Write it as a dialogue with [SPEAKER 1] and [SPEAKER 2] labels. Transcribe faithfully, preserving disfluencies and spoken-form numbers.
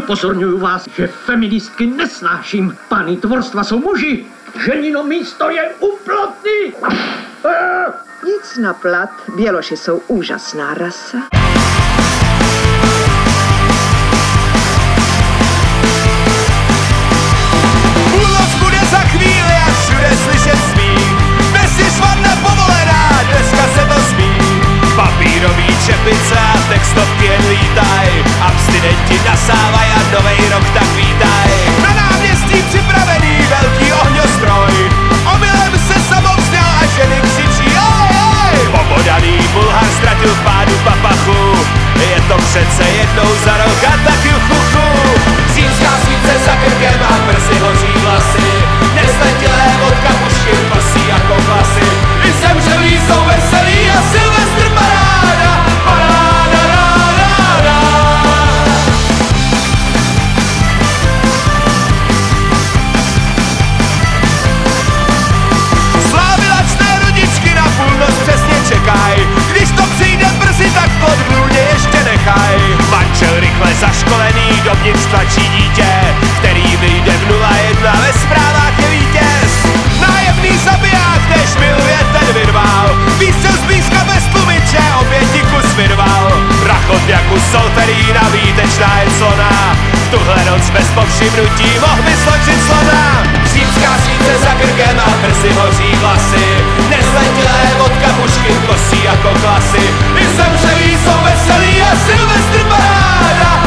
[SPEAKER 1] Upozorňuju vás, že feministky nesnáším. Pány tvorstva jsou muži. Ženino místo je u plotny.
[SPEAKER 2] Nic na plat, běloši jsou úžasná rasa.
[SPEAKER 3] Půlnoc bude za chvíli a všude slyšet smích. Dnes je švadna povolená, dneska se to smí. Papírový čepice a textovky jen lítaj. Abstinenti nasávaj a novej rok tak vítaj. Na náměstí připravený velký ohňostroj. Omylem se samovzněl a ženy křičí oj, oj. Pobodaný Bulhar ztratil v pádu papachu. Je to přece jednou za rok a tak juchuchu. Římská svíce za krkem a brzy hoří vlasy. Nesletilé od kapušky prsí jako klasy. I zemřelí jsou veselí a Silvestr paráda. Paráda, ráda, ráda. Slávilačné rodičky na půlnoc přesně čekaj. Když to přijde brzy, tak pod vlůně ještě nechaj. Manžel rychle zaškolený dovnitř tlačí dítě, který vyjde v nula jedna, ve zprávách je vítěz. Nájemný zabiják, než miluje ten vyrval. Výstřel zblízka bez tlumiče, oběti kus vyrval. Rachot jak u Solterína, výtečná je clona. V tuhle noc bez povšimnutí mohl by sločit slona. Římská svíce za krkem a brzy hoří vlasy. Nezletilé od kapušky kosí jako klasy. I zemřelí jsou veselí a Silvestr paráda.